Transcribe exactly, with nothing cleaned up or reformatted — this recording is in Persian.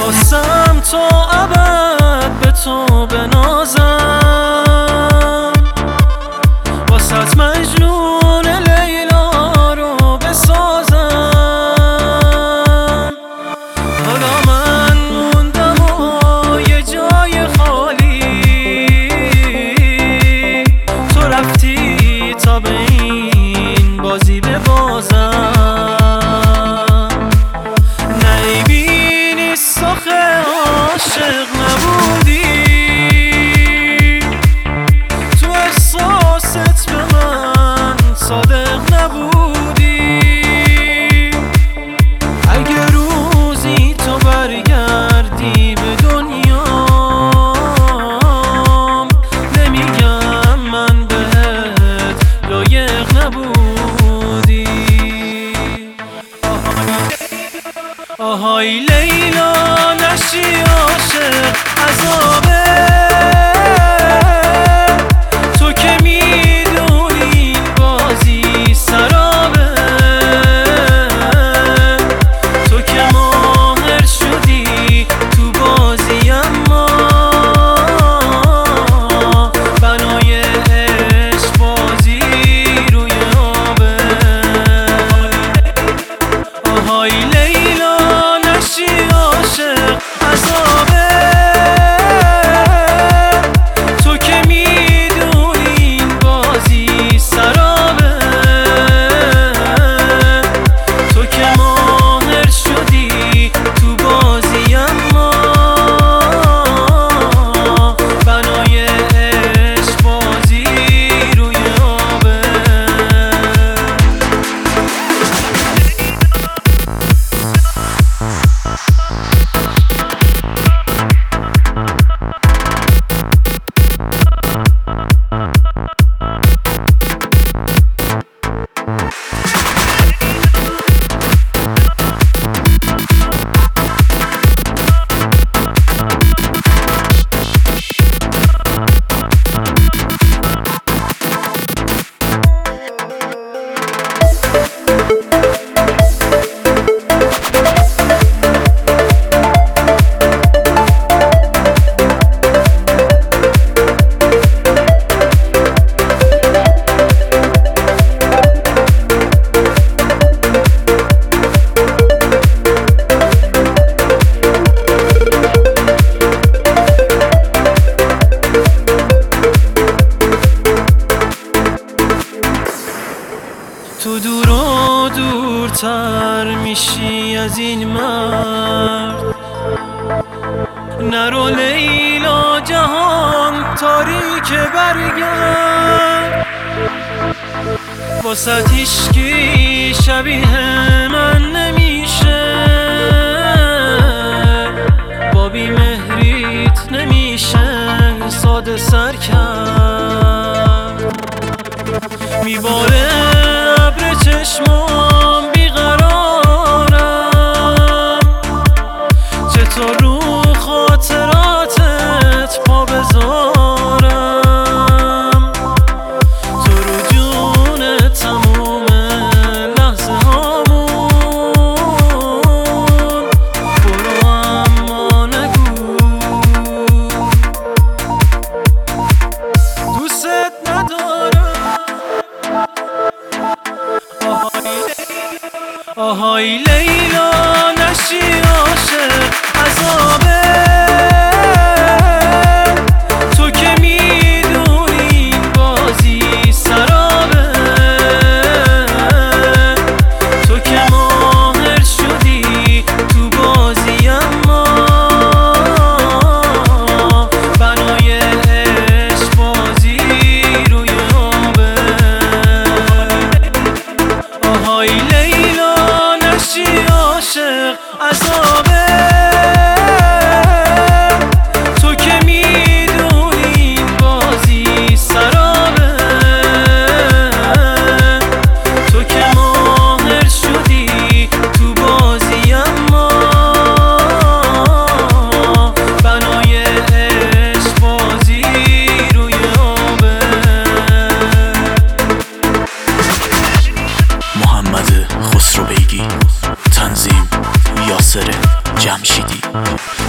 خواستم تا ابد به تو بنازم، واسط مجنون لیلا رو بسازم. حالا من موندم و یه جای خالی، تو رفتی تا به این بازی ببازم. نمیبینی ساخه عاشق نبودی، تو احساست به من صادق نبودی. اگه روزی تو برگردی به دنیام، نمیگم من بهت لایق نبودی. آهای لیلا نشی عاشق عذابه، تو که میدونی این بازی سرابه. تو که ماهر شدی تو بازی، اما بنای عشق بازی روی آبه. آهای لیلا نشی عاشق عذابه، تو که میدونی این بازی سرابه. تو که ماهر شدی تو بازی، اما بنای عشق بازی روی آبه. تو دور و دورتر میشی از این مرد، نرو لیلا جهان تاریک برگرد. واسط هیچکی شبیه من نمیشه، با بی‌مهریت نمیشه ساده سر کرد. میباره ابر چشمام بیقرارم، چطور رو خاطراتت پا بذارم. تو رو جون تموم لحظه هامون، برو اما نگو دوست ندارم. آهای لیلا نشی عاشق عذابه، تو که میدونی این بازی سرابه. تو که ماهر شدی تو بازی، اما بنای عشق بازی روی آبه. آهای لیلا نشی عاشق عذابه، تو که میدونی این بازی سرابه. تو که ماهر شدی تو بازی، اما بنای عشق بازی روی آبه. محمد خسرو بیگی، تنظیم یاسر جمشیدی.